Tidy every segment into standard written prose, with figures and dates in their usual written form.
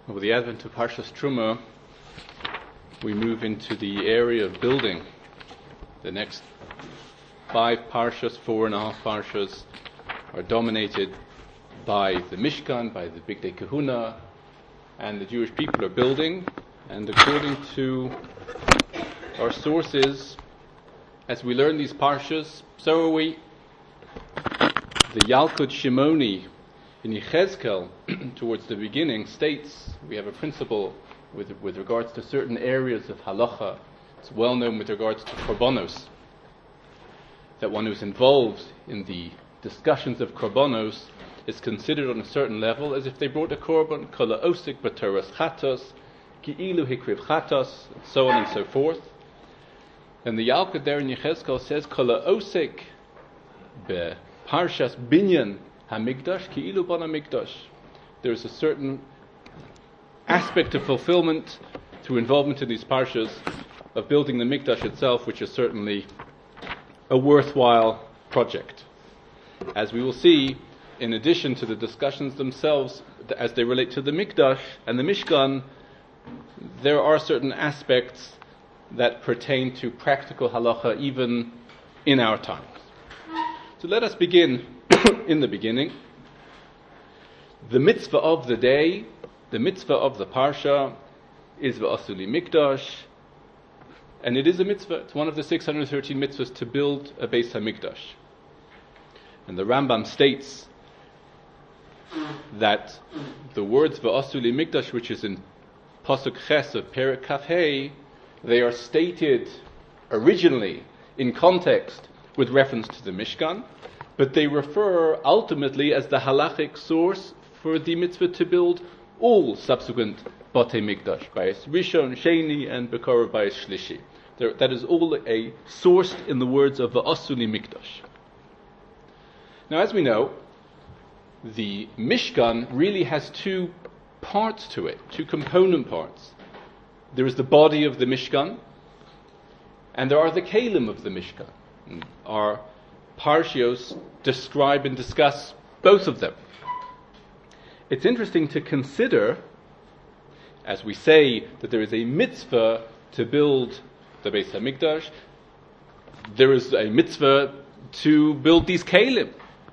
With the advent of Parshas Truma, we move into the area of building. The next 5 parshas, 4.5 parshas, are dominated by the Mishkan, by the Bigdei Kahuna, and the Jewish people are building. And according to our sources, as we learn these parshas, so are we. The Yalkut Shimoni in Yechezkel, towards the beginning, states we have a principle with regards to certain areas of halacha. It's well known with regards to korbanos, that one who's involved in the discussions of korbanos is considered on a certain level as if they brought a korban, kol ha'osik b'toras chatos, ki'ilu hikriv chatos, and so on and so forth. And the Yalkut there in Yechezkel says, kol ha'osik be'parshas binyan Hamikdash ki'ilu bana mikdash. There is a certain aspect of fulfillment through involvement in these parshas of building the mikdash itself, which is certainly a worthwhile project. As we will see, in addition to the discussions themselves as they relate to the mikdash and the mishkan, there are certain aspects that pertain to practical halacha even in our times. So let us begin in the beginning. The mitzvah of the day, the mitzvah of the parsha, is v'asuli mikdash, and it is a mitzvah. It's one of the 613 mitzvahs to build a Beis HaMikdash. And the Rambam states that the words v'asuli mikdash, which is in Pasuk Ches of Perek Kaf Hei, they are stated originally in context with reference to the Mishkan, but they refer ultimately as the halachic source for the mitzvah to build all subsequent Batei Mikdash, Bayis Rishon, Sheni, and Bekorov Bayis Shlishi. That is all sourced in the words of V'asuli Mikdash. Now, as we know, the Mishkan really has 2 parts to it, 2 component parts. There is the body of the Mishkan, and there are the Kalim of the Mishkan. Our Parshios describe and discuss both of them. It's interesting to consider, as we say that there is a mitzvah to build the Beis HaMikdash, there is a mitzvah to build these Kalim.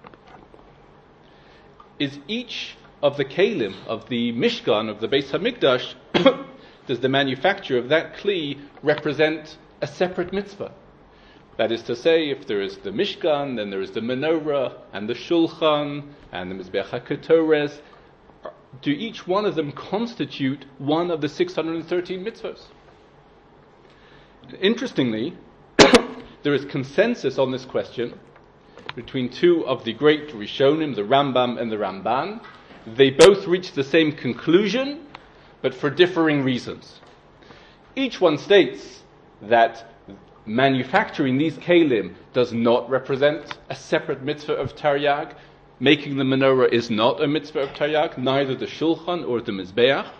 Is each of the Kalim, of the Mishkan, of the Beis HaMikdash, does the manufacture of that Kli represent a separate mitzvah? That is to say, if there is the Mishkan, then there is the Menorah, and the Shulchan, and the Mizbeach HaKetores. Do each one of them constitute one of the 613 mitzvahs? Interestingly, there is consensus on this question between 2 of the great Rishonim, the Rambam and the Ramban. They both reach the same conclusion, but for differing reasons. Each one states that manufacturing these kalim does not represent a separate mitzvah of Taryag. Making the menorah is not a mitzvah of Taryag, neither the Shulchan or the Mizbeach.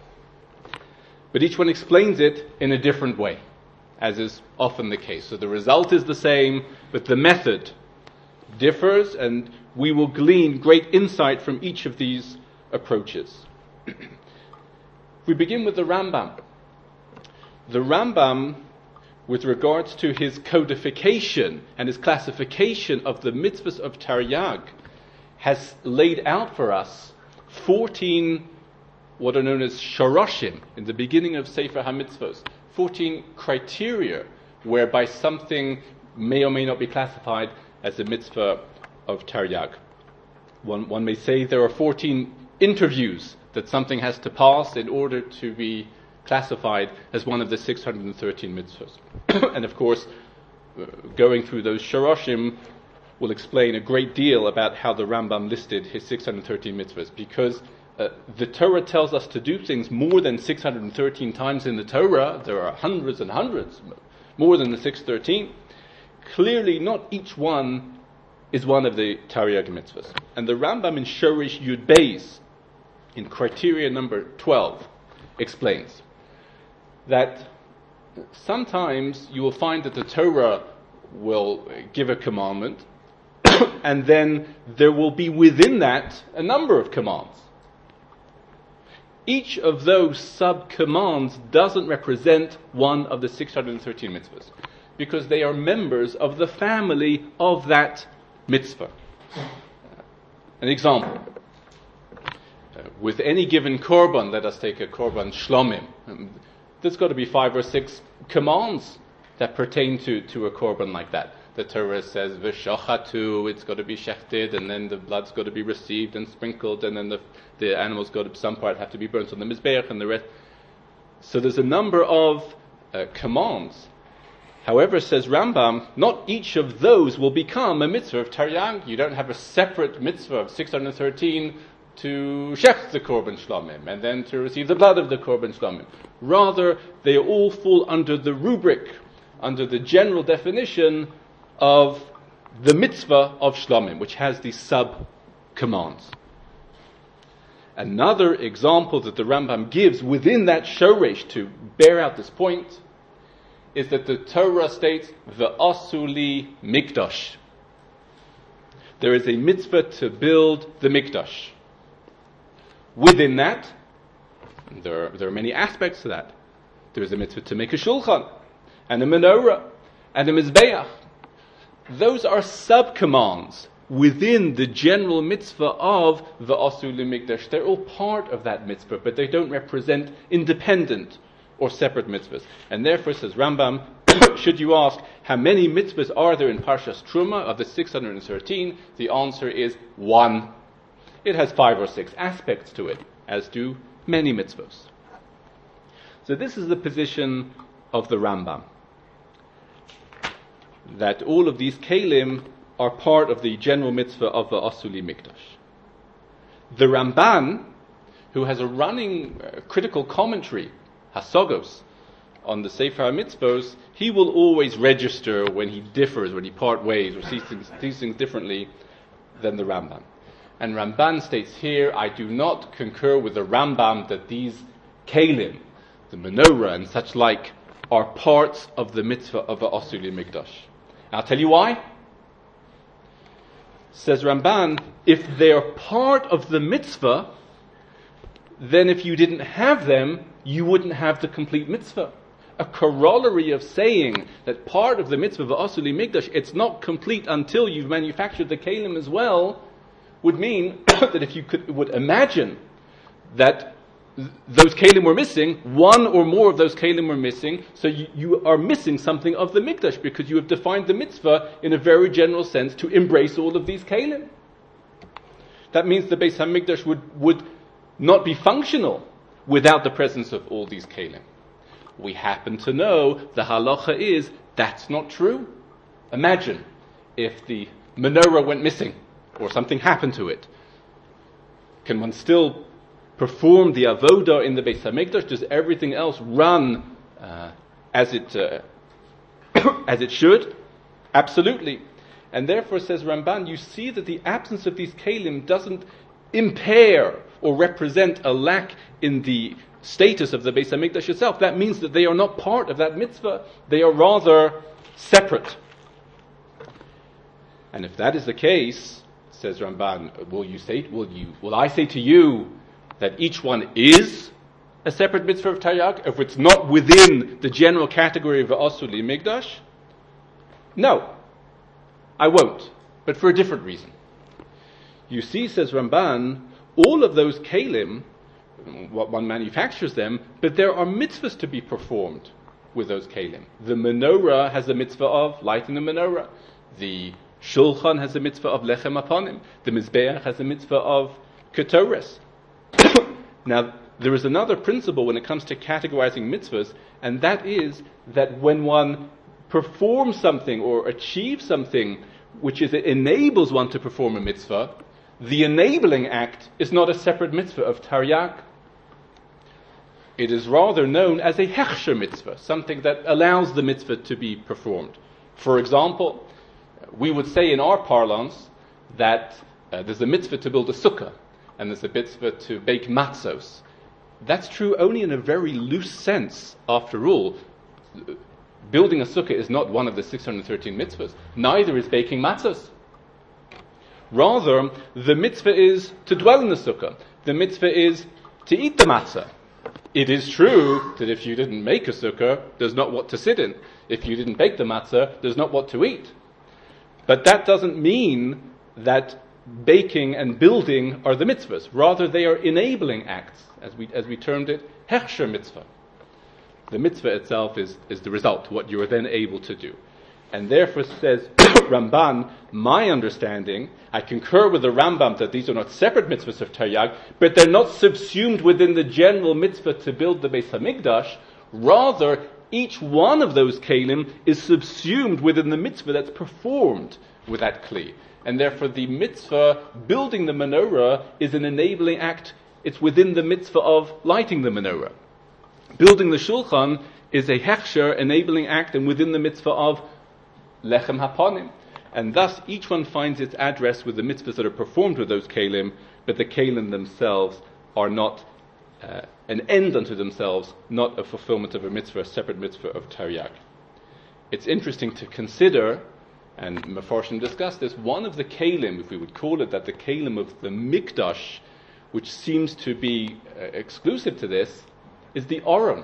But each one explains it in a different way, as is often the case. So the result is the same, but the method differs, and we will glean great insight from each of these approaches. We begin with the Rambam. The Rambam, with regards to his codification and his classification of the mitzvahs of Taryag, has laid out for us 14 what are known as shoroshim in the beginning of Sefer HaMitzvos, 14 criteria whereby something may or may not be classified as a mitzvah of Taryag. One may say there are 14 interviews that something has to pass in order to be classified as one of the 613 mitzvahs. And of course, going through those shoroshim will explain a great deal about how the Rambam listed his 613 mitzvahs, because the Torah tells us to do things more than 613 times in the Torah. There are hundreds and hundreds, more than the 613. Clearly, not each one is one of the Taryag mitzvahs. And the Rambam in Shorish Yud Beis, in criteria number 12, explains that sometimes you will find that the Torah will give a commandment, and then there will be within that a number of commands. each of those sub-commands doesn't represent one of the 613 mitzvahs, because they are members of the family of that mitzvah. An example. With any given korban, let us take a korban shlomim, there's got to be 5 or 6 commands that pertain to a korban like that. The Torah says, v'shachatu, it's got to be shechted, and then the blood's got to be received and sprinkled, and then the animal's got to, some part have to be burnt on the mizbeach, and the rest. So there's a number of commands. However, says Rambam, not each of those will become a mitzvah of Taryag. You don't have a separate mitzvah of 613 to shech the korban shlomim, and then to receive the blood of the korban shlomim. Rather, they all fall under the rubric, under the general definition of the mitzvah of shlomim, which has these sub-commands. Another example that the Rambam gives within that shoresh to bear out this point is that the Torah states, V'asuli mikdash. There is a mitzvah to build the mikdash. Within that, there are many aspects to that. There is a mitzvah to make a shulchan, and a menorah, and a mizbeach. Those are sub-commands within the general mitzvah of the Asul Mikdash. They're all part of that mitzvah, but they don't represent independent or separate mitzvahs. And therefore, says Rambam, should you ask, how many mitzvahs are there in Parshas Truma of the 613? The answer is 1. It has 5 or 6 aspects to it, as do many mitzvahs. So this is the position of the Rambam, that all of these kelim are part of the general mitzvah of the Asuli Mikdash. The Ramban, who has a running critical commentary, Hasogos, on the Sefer HaMitzvos, he will always register when he differs, when he part ways, or sees things differently than the Ramban. And Ramban states here, I do not concur with the Rambam that these kelim, the menorah and such like, are parts of the mitzvah of the Asuli Mikdash. I'll tell you why. Says Ramban, if they're part of the mitzvah, then if you didn't have them, you wouldn't have the complete mitzvah. A corollary of saying that part of the mitzvah of Asuli Mikdash, it's not complete until you've manufactured the kelim as well, would mean that if you would imagine that those kelim were missing, one or more of those kelim were missing, so you are missing something of the mikdash, because you have defined the mitzvah in a very general sense to embrace all of these kelim. That means the Beis HaMikdash would not be functional without the presence of all these kelim. We happen to know the halacha is that's not true. Imagine if the menorah went missing or something happened to it. Can one still perform the avodah in the Beis HaMikdash? Does everything else run as it should? Absolutely. And therefore, says Ramban, you see that the absence of these kelim doesn't impair or represent a lack in the status of the Beis HaMikdash itself. That means that they are not part of that mitzvah. They are rather separate. And if that is the case, says Ramban, will I say to you that each one is a separate mitzvah of Taryag, if it's not within the general category of Asuli Mikdash? No, I won't, but for a different reason. You see, says Ramban, all of those kelim, one manufactures them, but there are mitzvahs to be performed with those kelim. The menorah has a mitzvah of lighting the menorah. The shulchan has a mitzvah of lechem aponim. The mizbeach has a mitzvah of ketores. Now, there is another principle when it comes to categorizing mitzvahs, and that is that when one performs something or achieves something which enables one to perform a mitzvah, the enabling act is not a separate mitzvah of Taryag. It is rather known as a hechsher mitzvah, something that allows the mitzvah to be performed. For example, we would say in our parlance that there's a mitzvah to build a sukkah, and there's a mitzvah to bake matzos. That's true only in a very loose sense. After all, building a sukkah is not one of the 613 mitzvahs. Neither is baking matzos. Rather, the mitzvah is to dwell in the sukkah. The mitzvah is to eat the matzah. It is true that if you didn't make a sukkah, there's not what to sit in. If you didn't bake the matzah, there's not what to eat. But that doesn't mean that baking and building are the mitzvahs. Rather, they are enabling acts, as we termed it, hechsher mitzvah. The mitzvah itself is the result, what you are then able to do. And therefore, says Ramban, my understanding, I concur with the Rambam that these are not separate mitzvahs of Taryag, but they're not subsumed within the general mitzvah to build the Beis HaMikdash. Rather, each one of those kelim is subsumed within the mitzvah that's performed with that kli. And therefore, the mitzvah building the menorah is an enabling act. It's within the mitzvah of lighting the menorah. Building the shulchan is a hechsher, enabling act, and within the mitzvah of lechem hapanim. And thus, each one finds its address with the mitzvahs that are performed with those kelim, but the kelim themselves are not an end unto themselves, not a fulfillment of a mitzvah, a separate mitzvah of Taryag. It's interesting to consider, and Mefarshim discussed this, one of the kelim, if we would call it that, the kelim of the Mikdash, which seems to be exclusive to this, is the Aron.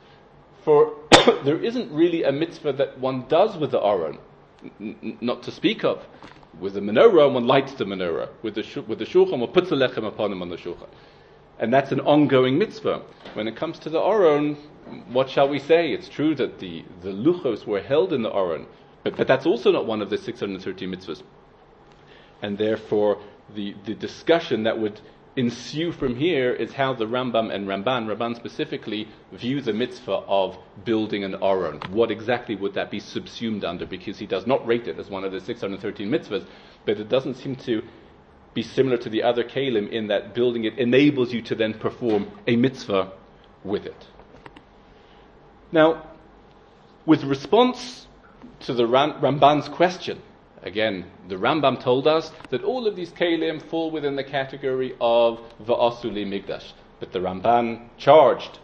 For there isn't really a mitzvah that one does with the Aron, not to speak of. With the menorah, one lights the menorah. With the shulchan, one puts the lechem upon him on the shulchan. And that's an ongoing mitzvah. When it comes to the Aron, what shall we say? It's true that the luchos were held in the Aron, but that's also not one of the 613 mitzvahs. And therefore, the discussion that would ensue from here is how the Rambam and Ramban specifically, view the mitzvah of building an Aron. What exactly would that be subsumed under? Because he does not rate it as one of the 613 mitzvahs, but it doesn't seem to be similar to the other kelim in that building it enables you to then perform a mitzvah with it. Now, with response to the Ramban's question, again, the Rambam told us that all of these kelim fall within the category of va'asu li-mikdash. But the Ramban charged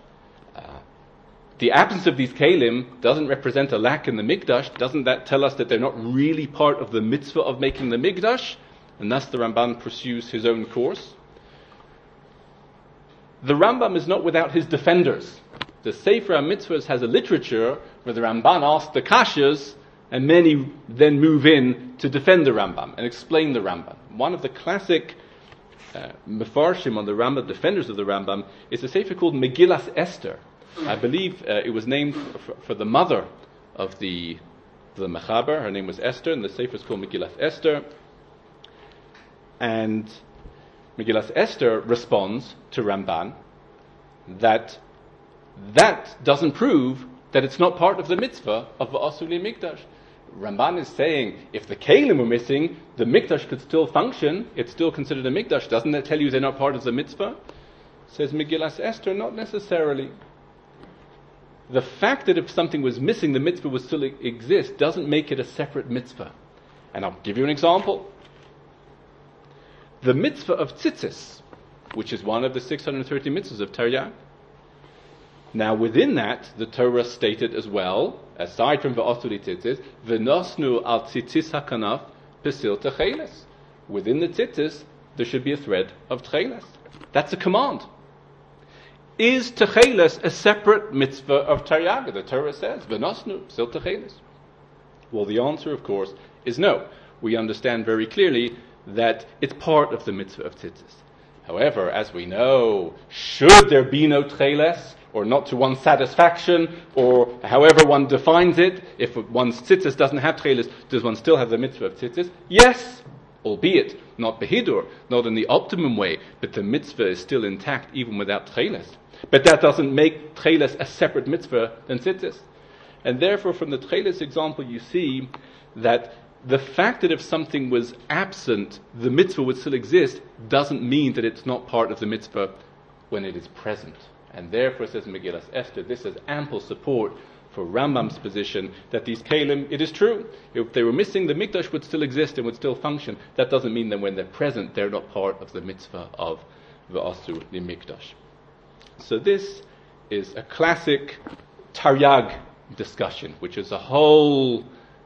the absence of these kelim doesn't represent a lack in the mikdash. Doesn't that tell us that they're not really part of the mitzvah of making the mikdash? And thus the Ramban pursues his own course. The Rambam is not without his defenders. The Sefer HaMitzvahs has a literature where the Ramban asks the kashas, and many then move in to defend the Rambam and explain the Rambam. One of the classic mefarshim on the Rambam, defenders of the Rambam, is a sefer called Megillas Esther. I believe it was named for the mother of the Mechaber. Her name was Esther, and the sefer is called Megillas Esther. And Megillas Esther responds to Ramban that doesn't prove that it's not part of the mitzvah of va'asu li-mikdash. Ramban is saying, if the kelim were missing, the mikdash could still function. It's still considered a mikdash. Doesn't that tell you they're not part of the mitzvah? Says Megillas Esther, not necessarily. The fact that if something was missing, the mitzvah would still exist, doesn't make it a separate mitzvah. And I'll give you an example. The mitzvah of tzitzis, which is one of the 630 mitzvahs of Taryag. Now within that, the Torah stated as well, aside from va'asu li-tzitzis, v'nosnu al tzitzis hakanaf pesil techeles. Within the tzitzis, there should be a thread of techeles. That's a command. Is techeles a separate mitzvah of Taryag? The Torah says, v'nosnu pesil techeles. Well, the answer, of course, is no. We understand very clearly that it's part of the mitzvah of tzitzis. However, as we know, should there be no techeles, or not to one's satisfaction, or however one defines it, if one's tzitzis doesn't have techeles, does one still have the mitzvah of tzitzis? Yes, albeit not behidur, not in the optimum way, but the mitzvah is still intact even without techeles. But that doesn't make techeles a separate mitzvah than tzitzis. And therefore, from the techeles example, you see that the fact that if something was absent, the mitzvah would still exist, doesn't mean that it's not part of the mitzvah when it is present. And therefore, says Megillas Esther, this has ample support for Rambam's position that these kelim, it is true, if they were missing, the mikdash would still exist and would still function. That doesn't mean that when they're present, they're not part of the mitzvah of va'asu li-mikdash. So this is a classic Taryag discussion, which is a whole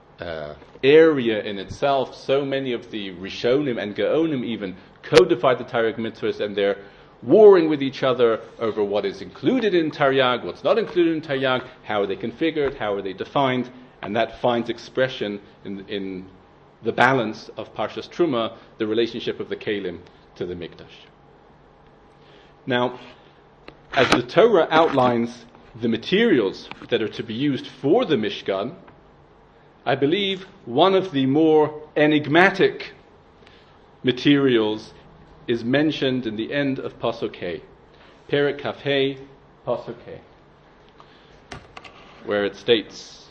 area in itself. So many of the Rishonim and Gaonim even codified the Taryag mitzvahs, and they're warring with each other over what is included in Taryag, what's not included in Taryag, how are they configured, how are they defined, and that finds expression in the balance of Parshas Truma, the relationship of the Kelim to the Mikdash. Now, as the Torah outlines the materials that are to be used for the Mishkan, I believe one of the more enigmatic materials is mentioned in the end of Pasuk Hey, Perek Kaf Hey, Pasuk Hey, where it states,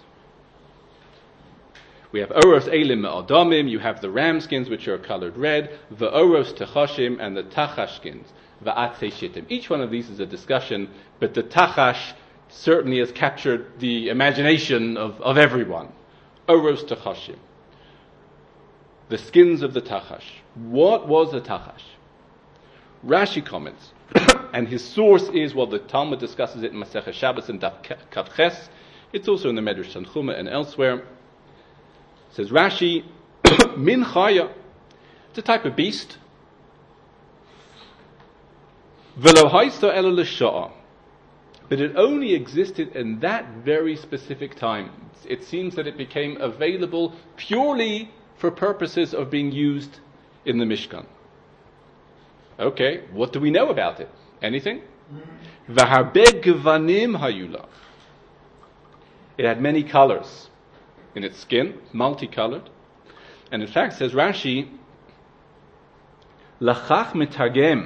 we have Oros Elim Me'adamim, you have the ram skins which are colored red, the Oros Techashim, and the Tachash skins, the Atzei Shittim. Each one of these is a discussion, but the Tachash certainly has captured the imagination of everyone. Oros Techashim, the skins of the Tachash. What was a Tachash? Rashi comments, and his source is, well, the Talmud discusses it in Masechet Shabbos and Daf Kavches. It's also in the Medrash Tanchuma and elsewhere. Says Rashi, Min Chaya, it's a type of beast. V'lo haisa ela l'sha'a, but it only existed in that very specific time. It seems that it became available purely for purposes of being used in the Mishkan. Okay, what do we know about it? Anything? V'harbe gvanim hayula. It had many colors in its skin, multicolored. And in fact, says Rashi, Lachach mitargem.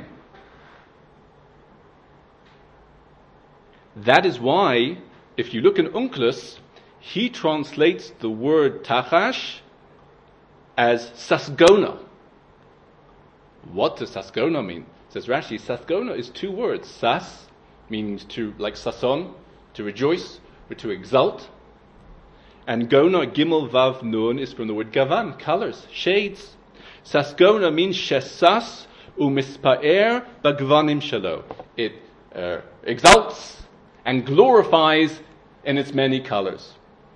That is why, if you look in Onkelos, he translates the word Tachash as Sasgona. What does Sasgona mean? Says Rashi, Sasgona is two words. Sas means to, like Sason, to rejoice or to exult. And Gona, Gimel Vav Nun, is from the word Gavan, colors, shades. Sasgona means Shesas umispaer bagvanim shalo. It exalts and glorifies in its many colors.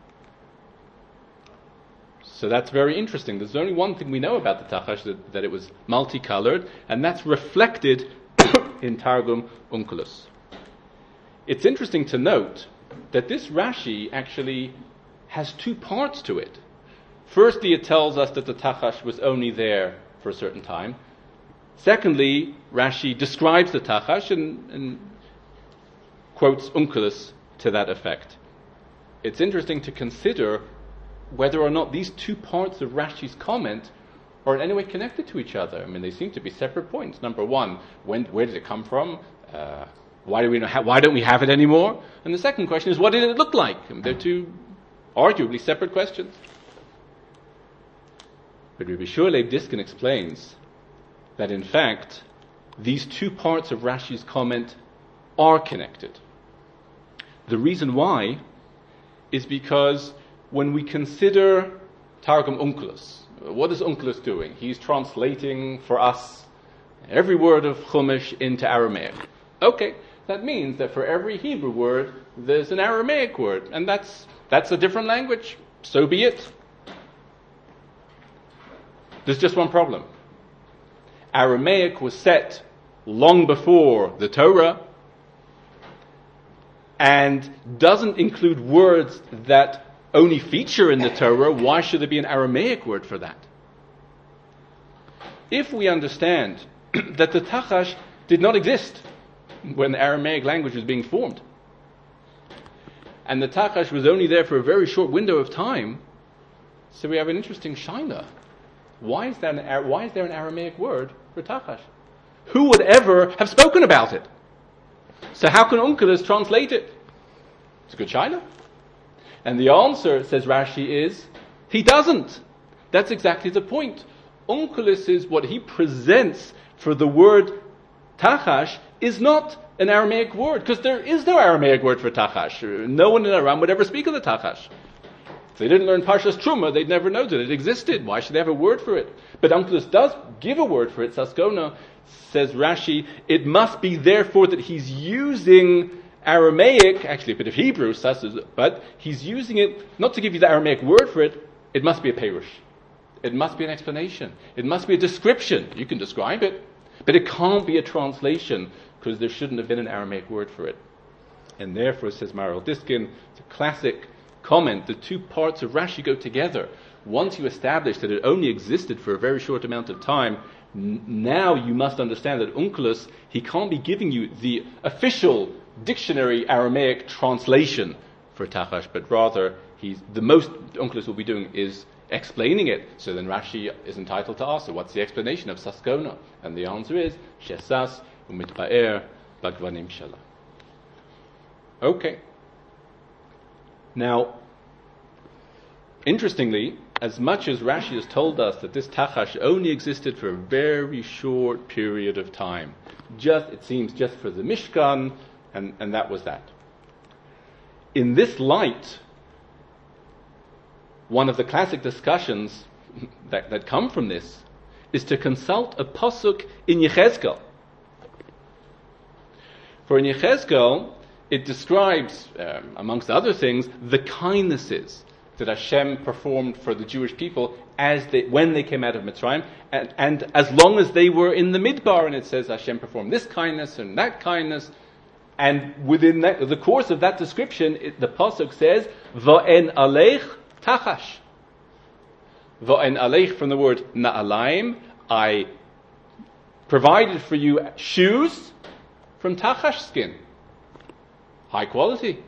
So that's very interesting. There's only one thing we know about the Tachash, that it was multicolored, and that's reflected in Targum Onkelos. It's interesting to note that this Rashi actually has two parts to it. Firstly, it tells us that the Tachash was only there for a certain time. Secondly, Rashi describes the Tachash and quotes Onkelos to that effect. It's interesting to consider whether or not these two parts of Rashi's comment are in any way connected to each other. I mean, they seem to be separate points. Number one, where did it come from? Why don't we have it anymore? And the second question is, what did it look like? I mean, they're two arguably separate questions. But Rabbi Shua Leib Diskin explains that in fact, these two parts of Rashi's comment are connected. The reason why is because when we consider Targum Onkelos, what is Onkelos doing? He's translating for us every word of Chumash into Aramaic. Okay, that means that for every Hebrew word, there's an Aramaic word, and that's a different language. So be it. There's just one problem. Aramaic was set long before the Torah and doesn't include words that only feature in the Torah. Why should there be an Aramaic word for that? If we understand that the Tachash did not exist when the Aramaic language was being formed, and the Tachash was only there for a very short window of time, so we have an interesting shaila. Why is there an Aramaic word for Tachash? Who would ever have spoken about it? So how can Onkelos translate it? It's a good shaila. And the answer, says Rashi, is he doesn't. That's exactly the point. Onkelos is what he presents for the word Tachash is not an Aramaic word, because there is no Aramaic word for Tachash. No one in Aram would ever speak of the Tachash. If they didn't learn Parshas Truma, they'd never know that it existed. Why should they have a word for it? But Onkelos does give a word for it. Sasgona, says Rashi, it must be therefore that he's using Aramaic, actually a bit of Hebrew, but he's using it not to give you the Aramaic word for it. It must be a perush. It must be an explanation. It must be a description. You can describe it, But it can't be a translation, because there shouldn't have been an Aramaic word for it. And therefore, says Maharil Diskin, it's a classic comment, the two parts of Rashi go together. Once you establish that it only existed for a very short amount of time, now you must understand that Onkelos, he can't be giving you the official dictionary Aramaic translation for Tachash, but rather the most Onkelos will be doing is explaining it. So then Rashi is entitled to ask, so what's the explanation of Saskona? And the answer is, Shesas umitba'er bagvanim shala. Okay. Now, interestingly, as much as Rashi has told us that this Tachash only existed for a very short period of time, it seems just for the Mishkan, and that was that. In this light, one of the classic discussions that come from this is to consult a pasuk in Yechezkel. For in Yechezkel, it describes, amongst other things, the kindnesses that Hashem performed for the Jewish people when they came out of Mitzrayim, and as long as they were in the Midbar, and it says Hashem performed this kindness and that kindness, and within the course of that description, the pasuk says, "Va'en aleich tachash." Va'en aleich from the word na'alaim, I provided for you shoes from tachash skin. High quality.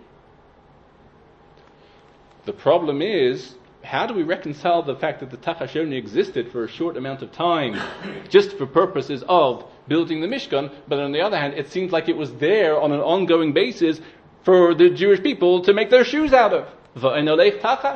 The problem is, how do we reconcile the fact that the Tachash only existed for a short amount of time, just for purposes of building the Mishkan, but on the other hand, it seems like it was there on an ongoing basis for the Jewish people to make their shoes out of. Va'en aleich tachash.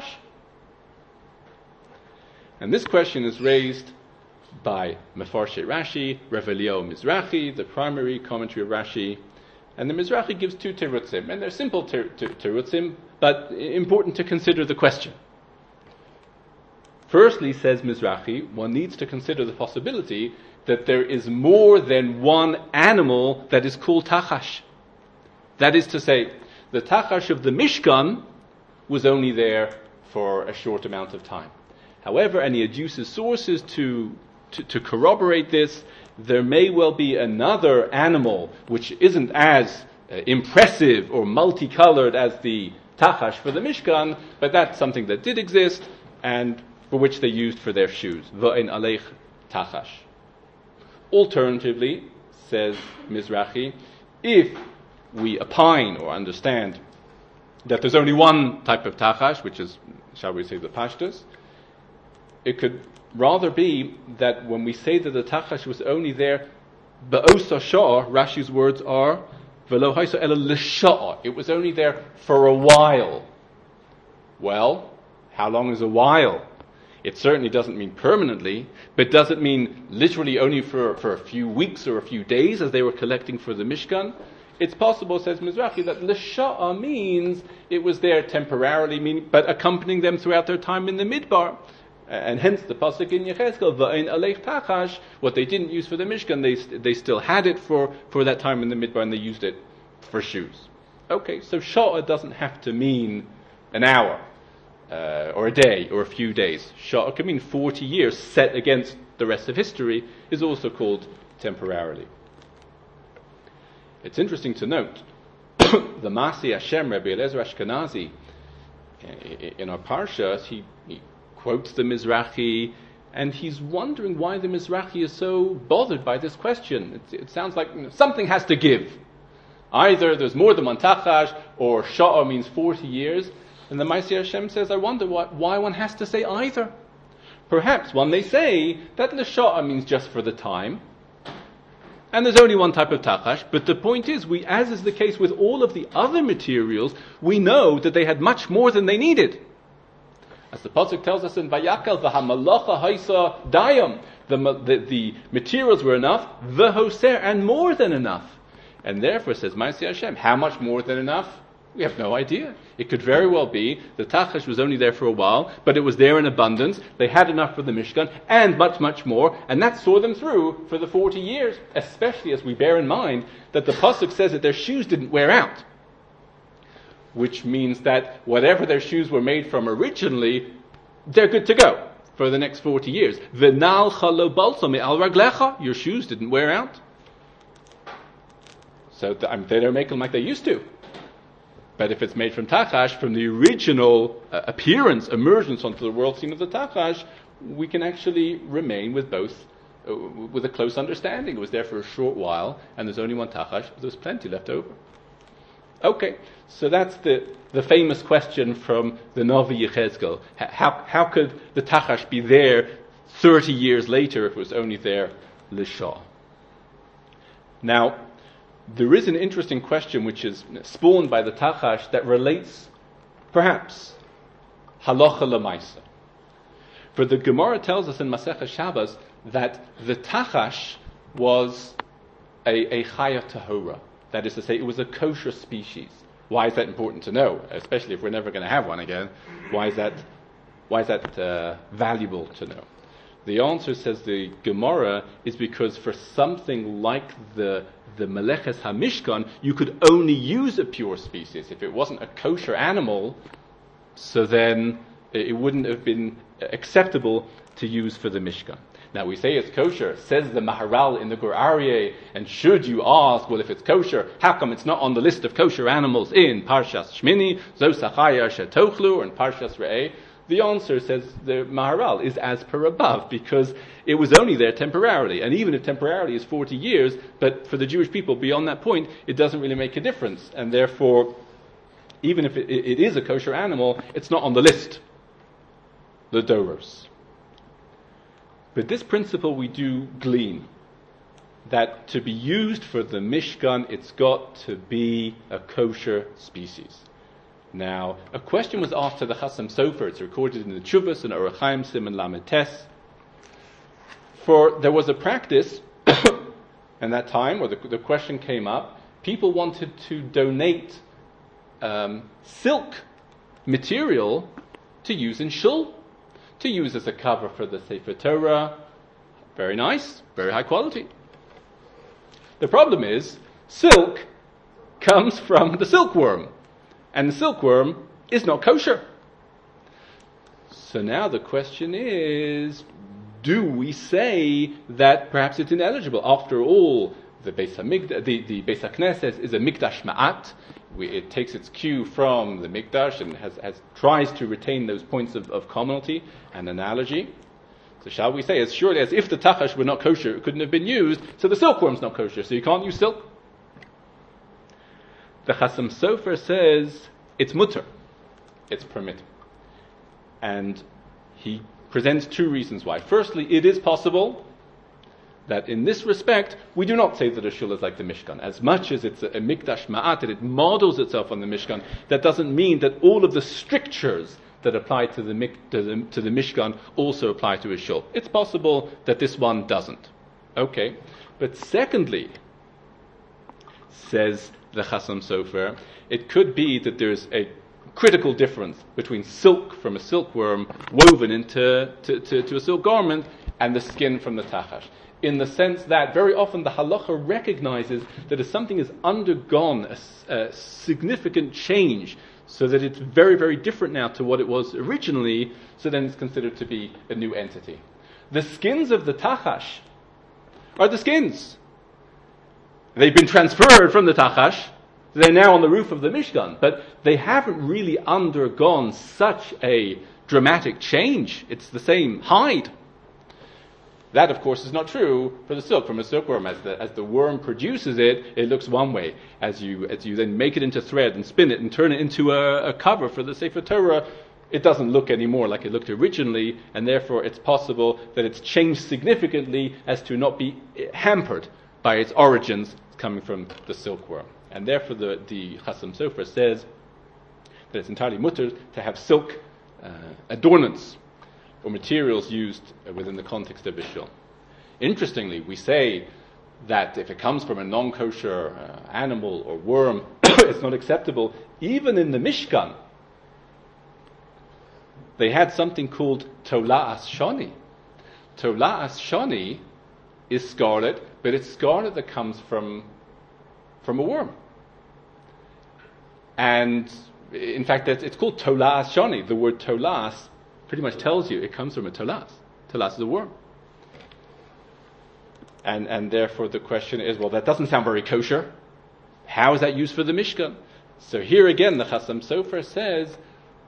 And this question is raised by Mefarshe Rashi, Rav Eliyahu Mizrahi, the primary commentary of Rashi. And the Mizrahi gives two terutzim, and they're simple terutzim, but important to consider the question. Firstly, says Mizrahi, one needs to consider the possibility that there is more than one animal that is called Tachash. That is to say, the Tachash of the Mishkan was only there for a short amount of time. However, and he adduces sources to corroborate this, there may well be another animal which isn't as impressive or multicolored as the Tachash for the Mishkan, but that's something that did exist and for which they used for their shoes. Va'en aleich tachash. Alternatively, says Mizrahi, if we opine or understand that there's only one type of Tachash, which is, shall we say, the Pashtus, it could rather be that when we say that the Tachash was only there, Ba'osa Sha'ah, Rashi's words are, V'lo haisa ela l'sha'ah. It was only there for a while. Well, how long is a while? It certainly doesn't mean permanently, but does it mean literally only for a few weeks or a few days as they were collecting for the Mishkan? It's possible, says Mizrahi, that l'sha'ah means it was there temporarily, but accompanying them throughout their time in the Midbar. And hence the pasuk in Yechezkel, Va'en aleich tachash, what they didn't use for the Mishkan, they still had it for that time in the Midbar, and they used it for shoes. Okay, so Sha'ah doesn't have to mean an hour, or a day, or a few days. Sha'ah can mean 40 years set against the rest of history, is also called temporarily. It's interesting to note, the Masi Hashem, Rabbi Eliezer Ashkenazi, in our Parsha, he quotes the Mizrahi, and he's wondering why the Mizrahi is so bothered by this question. It sounds like something has to give. Either there's more than one Tachash, or Sha'ah means 40 years, and the Masi Hashem says, I wonder why one has to say either. Perhaps one may say that the Sha'ah means just for the time, and there's only one type of Tachash, but the point is, as is the case with all of the other materials, we know that they had much more than they needed. As the pasuk tells us in Vayakal, v'hamalacha haisa dayam, the materials were enough, v'hoser, and more than enough. And therefore, says Ma'aseh Hashem, how much more than enough? We have no idea. It could very well be the Tachash was only there for a while, but it was there in abundance. They had enough for the Mishkan, and much, much more, and that saw them through for the 40 years, especially as we bear in mind that the pasuk says that their shoes didn't wear out. Which means that whatever their shoes were made from originally, they're good to go for the next 40 years. V'nalcha lo balsa me'al raglecha. Your shoes didn't wear out. So they don't make them like they used to. But if it's made from tachash, from the original emergence onto the world scene of the tachash, we can actually remain with both, with a close understanding. It was there for a short while, and there's only one tachash, but there's plenty left over. Okay, so that's the famous question from the Navi Yechezkel. How could the tachash be there 30 years later if it was only there l'shah? Now, there is an interesting question which is spawned by the tachash that relates, perhaps, halacha l'maisa. For the Gemara tells us in Masechah Shabbos that the tachash was a chaya tahora. That is to say, it was a kosher species. Why is that important to know? Especially if we're never going to have one again. Why is that valuable to know? The answer, says the Gemara, is because for something like the Meleches HaMishkan, you could only use a pure species. If it wasn't a kosher animal, so then it wouldn't have been acceptable to use for the Mishkan. Now we say it's kosher, says the Maharal in the Gur Aryeh, and should you ask, well, if it's kosher, how come it's not on the list of kosher animals in Parshas Shmini, Zosachaya Shetochlu, or in Parshas Re'eh? The answer, says the Maharal, is as per above, because it was only there temporarily. And even if temporarily is 40 years, but for the Jewish people beyond that point, it doesn't really make a difference. And therefore, even if it is a kosher animal, it's not on the list, the doros. But this principle we do glean, that to be used for the Mishkan, it's got to be a kosher species. Now, a question was asked to the Chasam Sofer. It's recorded in the Chuvas and Orach Chaim Siman Lamed Tes. For there was a practice, and that time, or the question came up, people wanted to donate silk material to use in shul, to use as a cover for the Sefer Torah. Very nice, very high quality. The problem is, silk comes from the silkworm. And the silkworm is not kosher. So now the question is, do we say that perhaps it's ineligible? After all, the Beis HaKnesses is a Mikdash Ma'at. It takes its cue from the Mikdash and tries to retain those points of commonality and analogy. So shall we say, as surely as if the tachash were not kosher, it couldn't have been used, so the silkworm's not kosher, so you can't use silk? The Chasam Sofer says it's mutter, it's permitted. And he presents two reasons why. Firstly, it is possible that in this respect, we do not say that a shul is like the Mishkan. As much as it's a Mikdash Ma'at, and it models itself on the Mishkan, that doesn't mean that all of the strictures that apply to the Mishkan also apply to a shul. It's possible that this one doesn't. Okay. But secondly, says the Chasam Sofer, it could be that there's a critical difference between silk from a silkworm woven into to a silk garment and the skin from the tachash. In the sense that very often the halacha recognizes that if something has undergone a significant change, so that it's very, very different now to what it was originally, so then it's considered to be a new entity. The skins of the tachash are the skins. They've been transferred from the tachash. They're now on the roof of the Mishkan, but they haven't really undergone such a dramatic change. It's the same hide. That, of course, is not true for the silk. From a silkworm, as the worm produces it, it looks one way. As you then make it into thread and spin it and turn it into a cover for the Sefer Torah, it doesn't look anymore like it looked originally, and therefore it's possible that it's changed significantly as to not be hampered by its origins coming from the silkworm. And therefore the Chasam Sofer says that it's entirely mutter to have silk adornments or materials used within the context of a shul. Interestingly, we say that if it comes from a non-kosher animal or worm, it's not acceptable. Even in the Mishkan, they had something called Tola'as Shani. Tola'as Shani is scarlet, but it's scarlet that comes from a worm. And in fact, it's called Tola'as Shani. The word Tola'as pretty much tells you it comes from a tolas. Tolas is a worm. And therefore the question is, well, that doesn't sound very kosher. How is that used for the Mishkan? So here again, the Chasam Sofer says,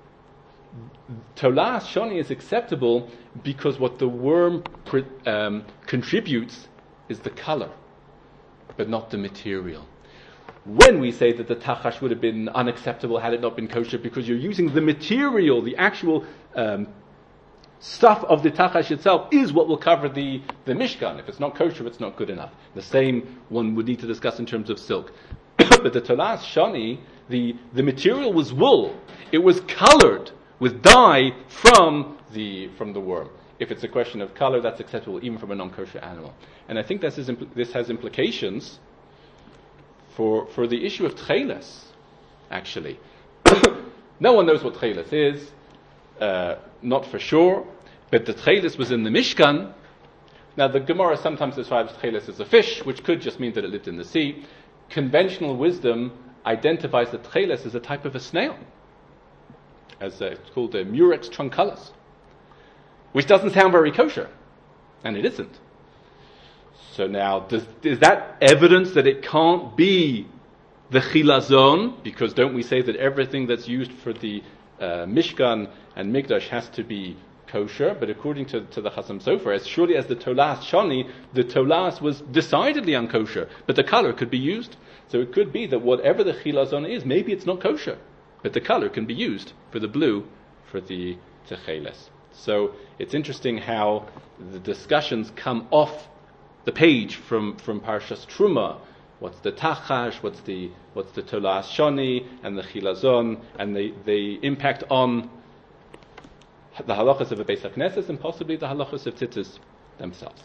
Tolas Shoni is acceptable because what the worm contributes is the color, but not the material. When we say that the tachash would have been unacceptable had it not been kosher, because you're using the material, the actual stuff of the tachash itself is what will cover the Mishkan. If it's not kosher, it's not good enough. The same one would need to discuss in terms of silk. But the Tolas Shani, the material was wool. It was colored with dye from the worm. If it's a question of color, that's acceptable even from a non-kosher animal. And I think this has implications for the issue of tcheles, actually. No one knows what tcheles is, not for sure, but the tcheles was in the Mishkan. Now the Gemara sometimes describes tcheles as a fish, which could just mean that it lived in the sea. Conventional wisdom identifies the tcheles as a type of a snail, as it's called the Murex trunculus, which doesn't sound very kosher, and it isn't. So now, is that evidence that it can't be the chilazon? Because don't we say that everything that's used for the Mishkan and Mikdash has to be kosher? But according to the Chasam Sofer, as surely as the Tolas Shani, the Tolas was decidedly unkosher, but the color could be used. So it could be that whatever the chilazon is, maybe it's not kosher, but the color can be used for the blue, for the techeles. So it's interesting how the discussions come off the page from Parshas Truma. What's the tachash? What's the tolas shoni and the chilazon, and they impact on the halachas of a Beis HaKnesses and possibly the halachas of tzitzis themselves.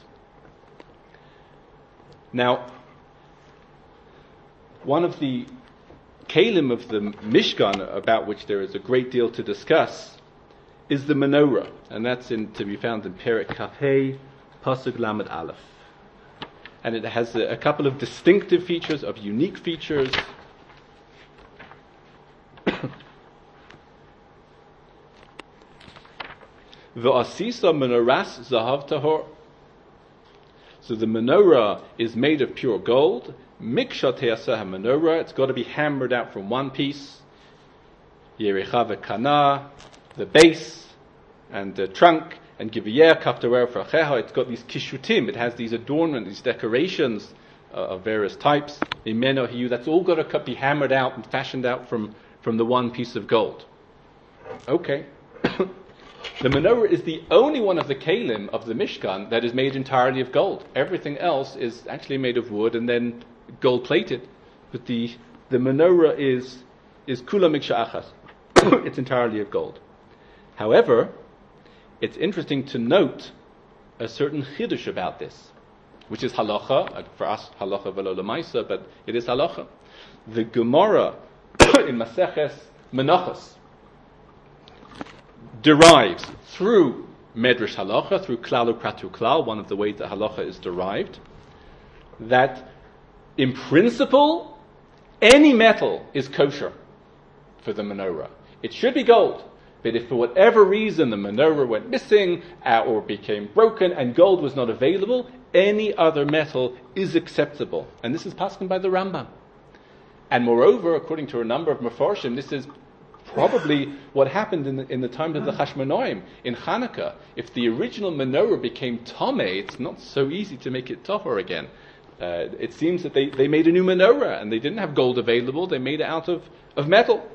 Now, one of the kalim of the Mishkan, about which there is a great deal to discuss, is the menorah, and that's to be found in Perek Kafhei, Pasuk Lamed Aleph. And it has a couple of distinctive features, of unique features. V'asisa menorahs zahav tahor. So the menorah is made of pure gold. Miksha te'aseh menorah. It's got to be hammered out from one piece. Yericha v'kana, the base and the trunk. And giviyeh kaftareh fracheha, it's got these kishutim, it has these adornments, these decorations of various types. Imeno hiyu, that's all got to be hammered out and fashioned out from the one piece of gold. Okay. The menorah is the only one of the kalim of the Mishkan that is made entirely of gold. Everything else is actually made of wood and then gold plated. But the menorah is kula miksha achas. It's entirely of gold. However, it's interesting to note a certain chiddush about this, which is halacha, for us halacha v'lo l'maisa, but it is halacha. The Gemara in Maseches Menachos derives through Medrash halacha, through klal u'pratu klal, one of the ways that halacha is derived, that in principle any metal is kosher for the menorah. It should be gold. But if for whatever reason the menorah went missing or became broken and gold was not available, any other metal is acceptable. And this is paskin by the Rambam. And moreover, according to a number of Mefarshim, this is probably what happened in the time of the Chashmonaim in Hanukkah. If the original menorah became tomei, it's not so easy to make it tahor again. It seems that they made a new menorah and they didn't have gold available, they made it out of metal.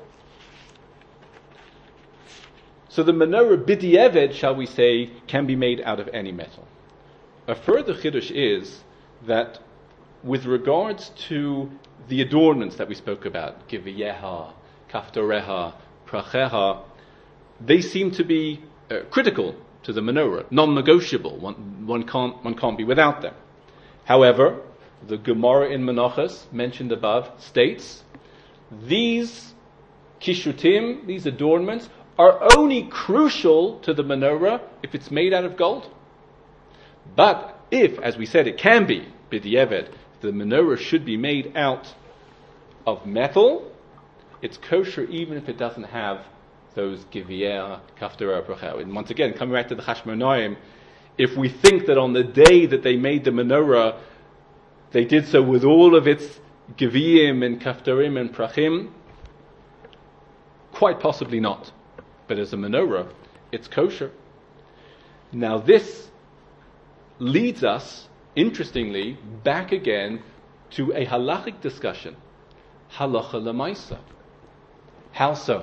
So the menorah b'di'eved, shall we say, can be made out of any metal. A further chiddush is that with regards to the adornments that we spoke about, giviyeha, kaftoreha, pracheha, they seem to be critical to the menorah, non-negotiable. One can't be without them. However, the Gemara in Menachos, mentioned above, states these kishutim, these adornments, are only crucial to the menorah if it's made out of gold. But if, as we said, it can be, b'di'eved, the menorah should be made out of metal, it's kosher even if it doesn't have those Givier, Kafter, Brachel. And once again, coming back to the Chashmonaim, if we think that on the day that they made the menorah, they did so with all of its Giviyim and Kaftarim and Prachim, quite possibly not. But as a menorah, it's kosher. Now this leads us, interestingly, back again to a halachic discussion. Halacha l'maisa. How so?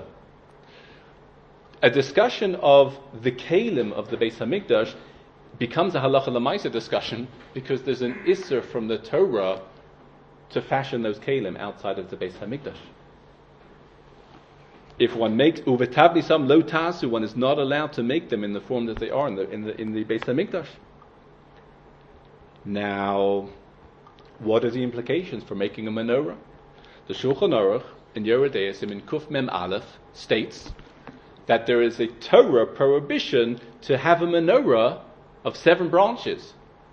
A discussion of the kelim of the Beis Hamikdash becomes a halacha l'maisa discussion because there's an isser from the Torah to fashion those kelim outside of the Beis Hamikdash. If one makes uvetablisam lo tasu, one is not allowed to make them in the form that they are in the Beis Hamikdash. Now, what are the implications for making a menorah? The Shulchan Aruch in Yoreh De'ah in Kuf Mem Aleph states that there is a Torah prohibition to have a menorah of 7 branches.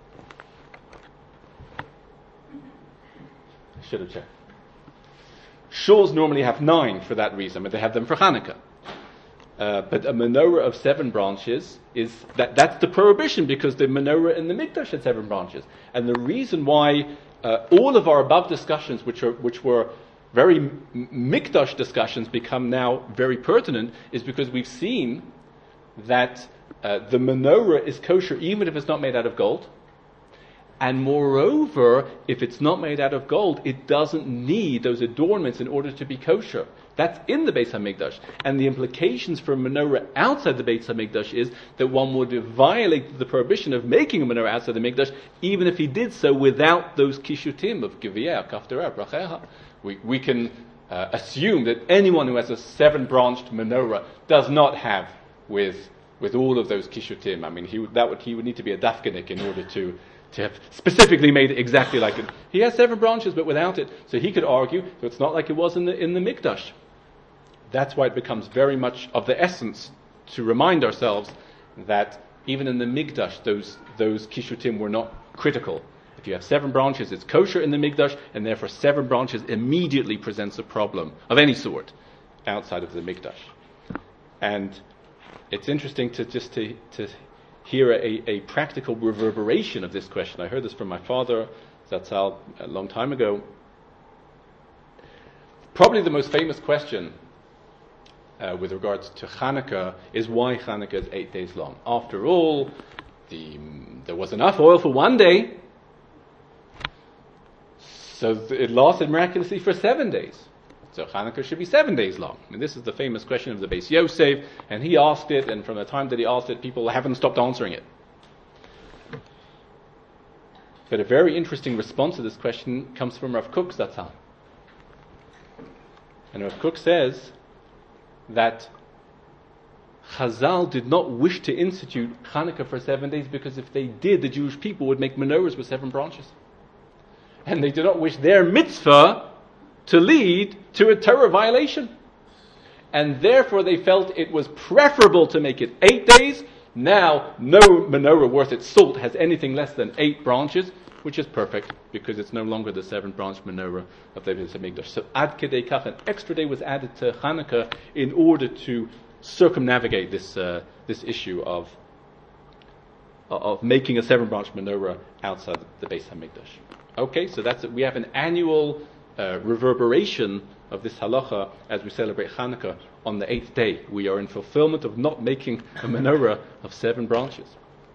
I should have checked. Shuls normally have 9 for that reason, but they have them for Hanukkah. But a menorah of 7 branches that's the prohibition, because the menorah in the Mikdash had 7 branches. And the reason why all of our above discussions, which were very Mikdash discussions, become now very pertinent, is because we've seen that the menorah is kosher even if it's not made out of gold. And moreover, if it's not made out of gold, it doesn't need those adornments in order to be kosher. That's in the Beis HaMikdash. And the implications for a menorah outside the Beis HaMikdash is that one would violate the prohibition of making a menorah outside the Mikdash, even if he did so without those kishutim of Giviyah, Kafterah, Bracheha. We can assume that anyone who has a 7-branched menorah does not have with all of those kishutim. I mean, he would need to be a dafkanik in order to have specifically made it exactly like it. He has 7 branches, but without it. So he could argue that it's not like it was in the Mikdash. That's why it becomes very much of the essence to remind ourselves that even in the Mikdash, those kishutim were not critical. If you have 7 branches, it's kosher in the Mikdash, and therefore 7 branches immediately presents a problem of any sort outside of the Mikdash. And it's interesting to hear a practical reverberation of this question. I heard this from my father, Zatzal, a long time ago. Probably the most famous question with regards to Hanukkah is why Hanukkah is 8 days long. After all, there was enough oil for 1 day, so it lasted miraculously for 7 days. So Hanukkah should be 7 days long. And this is the famous question of the Beis Yosef, and he asked it, and from the time that he asked it, people haven't stopped answering it. But a very interesting response to this question comes from Rav Kook Zatzal. And Rav Kook says that Chazal did not wish to institute Hanukkah for 7 days because if they did, the Jewish people would make menorahs with 7 branches. And they did not wish their mitzvah to lead to a Torah violation. And therefore they felt it was preferable to make it 8 days. Now, no menorah worth its salt has anything less than 8 branches, which is perfect, because it's no longer the 7-branch menorah of the Beis HaMikdash. So Ad Kedei Kach, an extra day was added to Hanukkah in order to circumnavigate this issue of making a 7-branch menorah outside the Beis HaMikdash. Okay, so that's it. We have an annual reverberation of this halacha as we celebrate Hanukkah on the 8th day. We are in fulfillment of not making a menorah of 7 branches.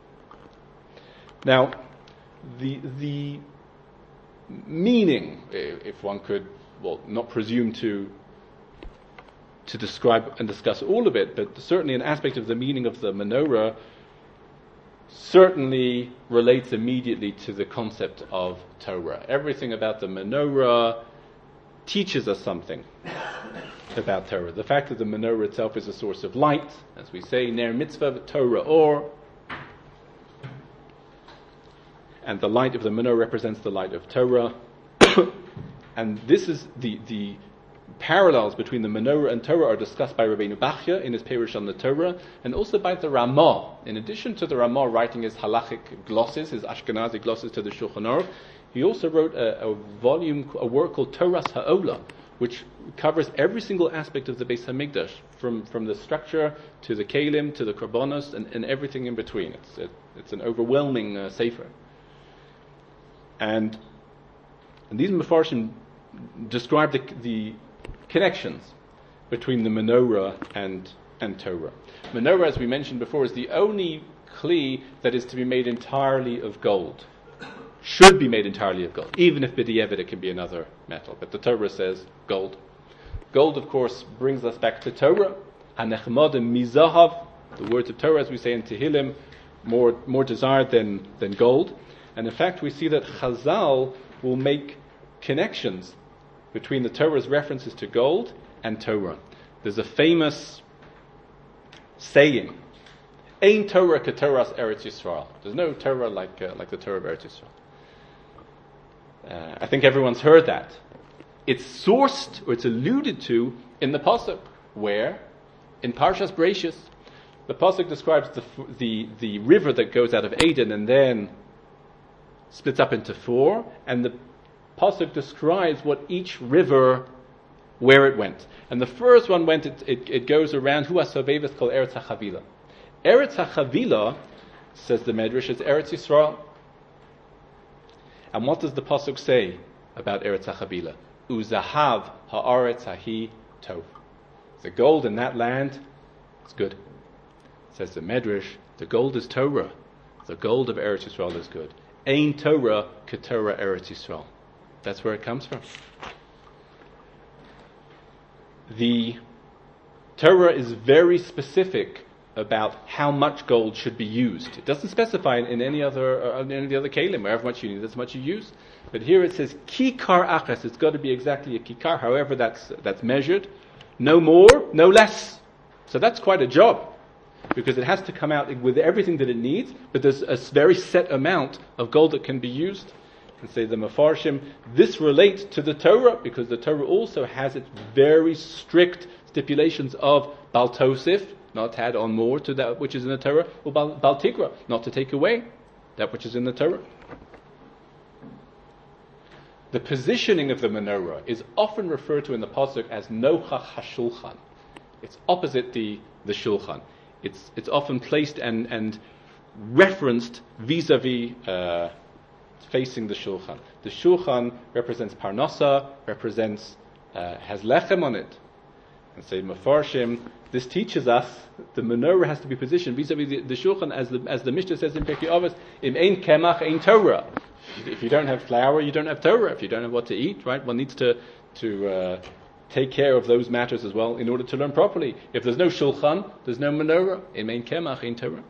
Now, the meaning, if one could, not presume to describe and discuss all of it, but certainly an aspect of the meaning of the menorah certainly relates immediately to the concept of Torah. Everything about the menorah teaches us something about Torah. The fact that the menorah itself is a source of light, as we say, ner mitzvah Torah or, and the light of the menorah represents the light of Torah. And this is the parallels between the menorah and Torah are discussed by Rabbeinu Bachya in his Perush on the Torah, and also by the Ramah. In addition to the Ramah writing his halachic glosses, his Ashkenazi glosses to the Shulchan Aruch, he also wrote a work called Toras Ha'olam, which covers every single aspect of the Beis Hamikdash, from the structure to the kelim to the korbanos and everything in between. It's an overwhelming sefer. And these Mefarshim describe the connections between the menorah and Torah. Menorah, as we mentioned before, is the only kli that is to be made entirely of gold. Should be made entirely of gold, even if b'di'evet it can be another metal. But the Torah says gold. Gold, of course, brings us back to Torah. Hanechmadim mizahav, the words of Torah, as we say in Tehillim, more desired than gold. And in fact, we see that Chazal will make connections between the Torah's references to gold and Torah. There's a famous saying, Ein Torah k'Torah's Eretz Yisrael. There's no Torah like the Torah of Eretz Yisrael. I think everyone's heard that. It's sourced, or it's alluded to, in the Pasuk, where? In Parshas Bereishis. The Pasuk describes the river that goes out of Eden and then splits up into four, and the Pasuk describes what each river, where it went. And the first one went, it goes around, Hu HaSoveves Kol Eretz HaChavila. Eretz HaChavila, says the Medrash, is Eretz Yisrael. And what does the Pasuk say about Eretz HaChavila? Uzahav ha'aretz hahi tov. The gold in that land is good. Says the Medrash, the gold is Torah. The gold of Eretz Yisrael is good. Ein Torah k'Torah Eretz Yisrael. That's where it comes from. The Torah is very specific about how much gold should be used. It doesn't specify in any other kelim, however much you need, that's much you use. But here it says kikar achas. It's got to be exactly a kikar, however that's measured. No more, no less. So that's quite a job, because it has to come out with everything that it needs. But there's a very set amount of gold that can be used. And say the Mefarshim, this relates to the Torah, because the Torah also has its very strict stipulations of Bal Tosif, not to add on more to that which is in the Torah, or Bal Tigra, not to take away that which is in the Torah. The positioning of the menorah is often referred to in the Pasuk as Nochach HaShulchan. It's opposite the Shulchan. It's often placed and referenced vis-a-vis facing the Shulchan. The Shulchan represents Parnasa, has lechem on it. And say Mefarshim, this teaches us the menorah has to be positioned vis-a-vis the Shulchan, as the Mishnah says in Pirkei Avos, im ein kemach ein Torah. If you don't have flour, you don't have Torah. If you don't have what to eat, right, one needs to take care of those matters as well in order to learn properly. If there's no Shulchan, there's no menorah. Im ein kemach ein Torah.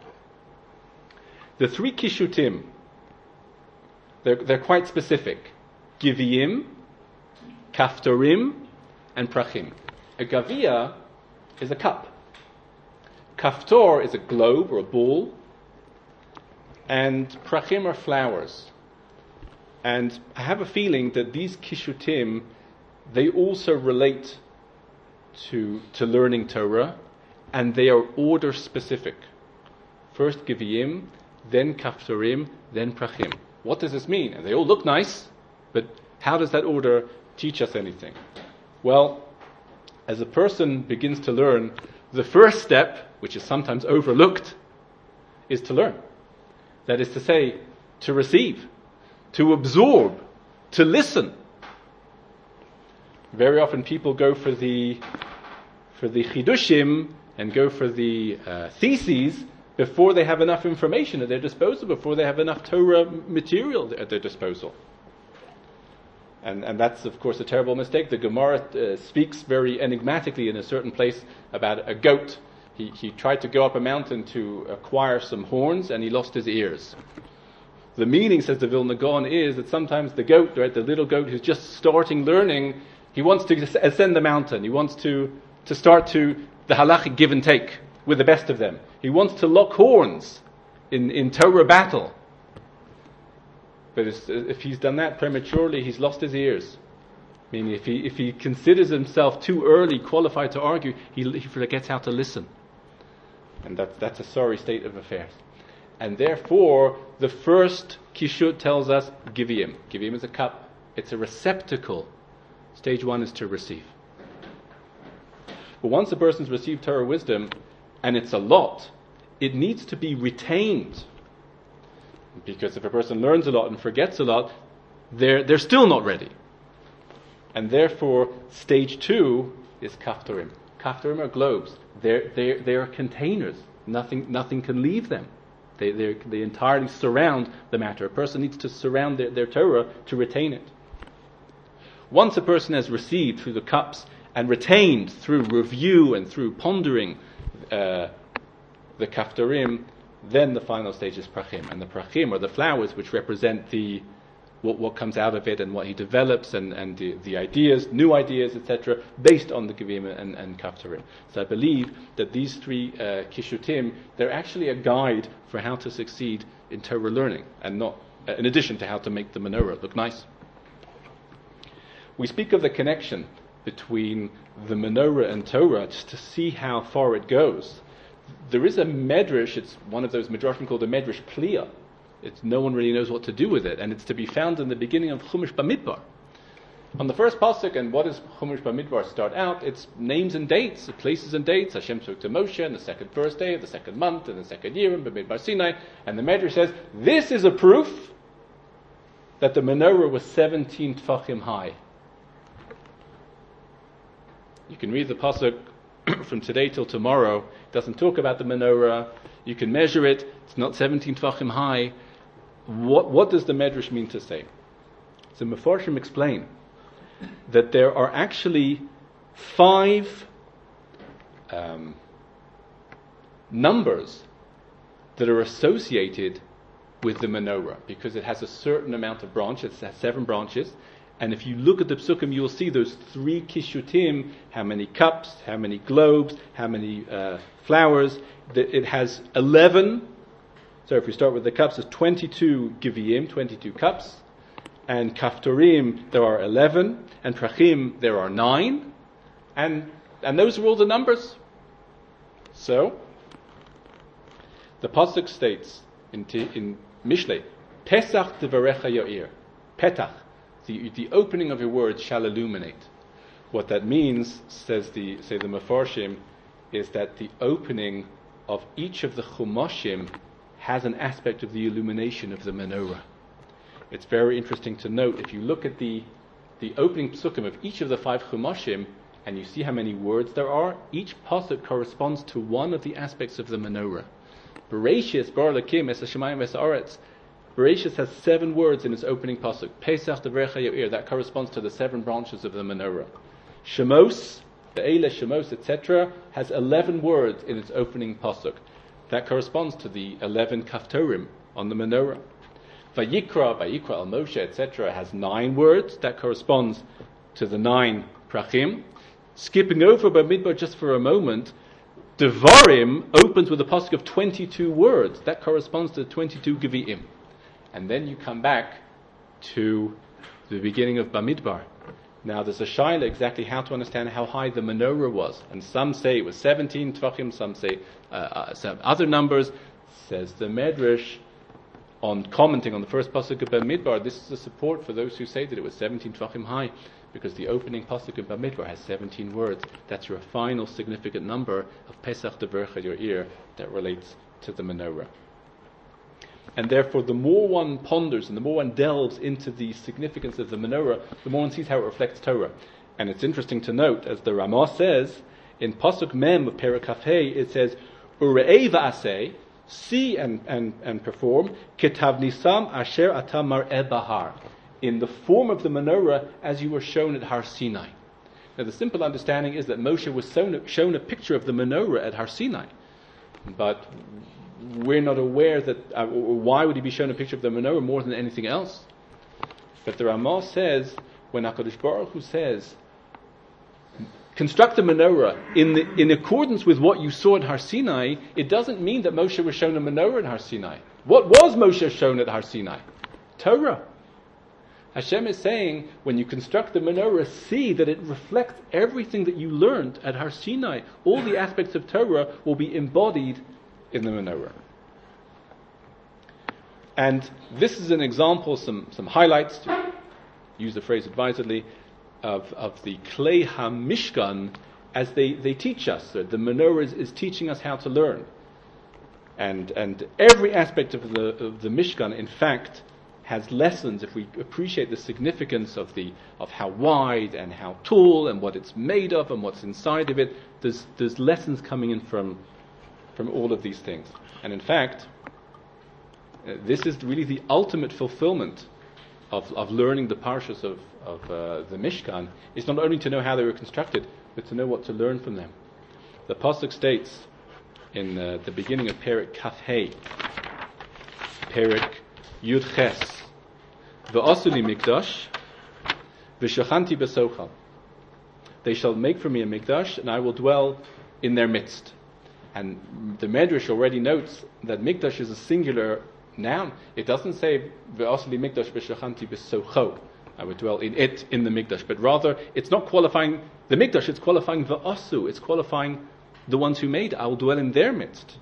The three kishutim, they're quite specific. Giviyim, kaftorim, and prachim. A gavia is a cup. Kaftor is a globe or a ball. And prachim are flowers. And I have a feeling that these kishutim, they also relate to learning Torah, and they are order specific. First giviyim, then kaftorim, then prachim. What does this mean? And they all look nice, but how does that order teach us anything? Well, as a person begins to learn, the first step, which is sometimes overlooked, is to learn. That is to say, to receive, to absorb, to listen. Very often people go for the chidushim and go for the theses before they have enough information at their disposal, before they have enough Torah material at their disposal. And that's, of course, a terrible mistake. The Gemara speaks very enigmatically in a certain place about a goat. He tried to go up a mountain to acquire some horns, and he lost his ears. The meaning, says the Vilna Gaon, is that sometimes the goat, right, the little goat who's just starting learning, he wants to ascend the mountain. He wants to start to the halachic give and take with the best of them. He wants to lock horns in Torah battle. But if he's done that prematurely, he's lost his ears. Meaning, if he considers himself too early qualified to argue, he forgets how to listen. And that's a sorry state of affairs. And therefore, the first kishut tells us giviyim. Giviyim is a cup. It's a receptacle Stage 1 is to receive. But once a person's received Torah wisdom, and it's a lot, it needs to be retained. Because if a person learns a lot and forgets a lot, they're still not ready. And therefore, stage 2 is kaftarim. Kaftarim are globes. They are containers. Nothing can leave them. They entirely surround the matter. A person needs to surround their Torah to retain it. Once a person has received through the cups and retained through review and through pondering the kaftarim, then the final stage is prachim. And the prachim are the flowers which represent what comes out of it and what he develops and the ideas, new ideas, etc., based on the Gevim and Kaftarim. So I believe that these three Kishutim, they're actually a guide for how to succeed in Torah learning, and not in addition to how to make the menorah look nice. We speak of the connection between the menorah and Torah just to see how far it goes. There is a medrash, it's one of those midrashim called a medrash pliya. No one really knows what to do with it, and it's to be found in the beginning of Chumash Bamidbar. On the first pasuk, and what does Chumash Bamidbar start out? It's names and dates, places and dates. Hashem spoke to Moshe on the first day of the second month, in the second year, in Bamidbar Sinai, and the medrash says, this is a proof that the menorah was 17 tfachim high. You can read the pasuk from today till tomorrow. It doesn't talk about the menorah. You can measure it. It's not 17 tfachim high. What does the medrash mean to say? So Mefarshim explain that there are actually 5 numbers that are associated with the menorah, because it has a certain amount of branches. It has 7 branches. And if you look at the psukim, you will see those 3 kishutim, how many cups, how many globes, how many flowers. It has 11. So if we start with the cups, there's 22 giviyim, 22 cups. And kaftorim, there are 11. And prachim, there are 9. And those are all the numbers. So, the pasuk states in Mishlei, Pesach tevarecha Yair. Petach, the opening of your words shall illuminate. What that means, say the Mefarshim, is that the opening of each of the Chumashim has an aspect of the illumination of the menorah. It's very interesting to note, if you look at the opening psukim of each of the 5 Chumashim, and you see how many words there are, each pasuk corresponds to one of the aspects of the menorah. Bereshis, Bar Lakim, Es HaShemayim, Es HaAretz. Bereshis has 7 words in its opening pasuk. Pesach Devarecha Yair, that corresponds to the 7 branches of the menorah. Shemos, the Eile, Shemos, etc., has 11 words in its opening pasuk. That corresponds to the 11 kaftorim on the menorah. Vayikra al Moshe, etc., has 9 words. That corresponds to the 9 prachim. Skipping over Bamidbar just for a moment, Devarim opens with a pasuk of 22 words. That corresponds to the 22 Gevi'im. And then you come back to the beginning of Bamidbar. Now there's a shaila exactly how to understand how high the menorah was. And some say it was 17 tvachim, some say some other numbers. Says the Medrash, on commenting on the first pasuk of Bamidbar, this is a support for those who say that it was 17 tvachim high, because the opening pasuk of Bamidbar has 17 words. That's your final significant number of Pesach Devarecha Yair that relates to the menorah. And therefore, the more one ponders and the more one delves into the significance of the menorah, the more one sees how it reflects Torah. And it's interesting to note, as the Ramah says, in Pasuk Mem of Perek Kaf Hei, it says, Ure'ei va'aseh, see and perform, Ketavnisam asher atam mar'eh bahar, in the form of the menorah as you were shown at Har Sinai. Now the simple understanding is that Moshe was shown a picture of the menorah at Har Sinai. But we're not aware that, why would he be shown a picture of the menorah more than anything else? But the Ramah says, when HaKadosh Baruch Hu says, construct a menorah in accordance with what you saw at Har Sinai, it doesn't mean that Moshe was shown a menorah at Har Sinai. What was Moshe shown at Har Sinai? Torah. Hashem is saying, when you construct the menorah, see that it reflects everything that you learned at Har Sinai. All the aspects of Torah will be embodied in the menorah. And this is an example, some highlights, to use the phrase advisedly, of the Klei HaMishkan as they teach us. So the menorah is teaching us how to learn. And every aspect of the Mishkan, in fact, has lessons. If we appreciate the significance of how wide and how tall and what it's made of and what's inside of it, there's lessons coming in from all of these things. And in fact, this is really the ultimate fulfillment of learning the parshas of the Mishkan, is not only to know how they were constructed, but to know what to learn from them. The pasuk states in the beginning of Perek Kaf Hey, Perek Yud Ches, V'asu li mikdash, v'shachanti besocham. They shall make for me a mikdash, and I will dwell in their midst. And the Medrash already notes that mikdash is a singular noun. It doesn't say v'asu li mikdash v'shachanti besocho, I would dwell in it, in the mikdash, but rather it's not qualifying the mikdash, it's qualifying v'asu, it's qualifying the ones who made it. I will dwell in their midst.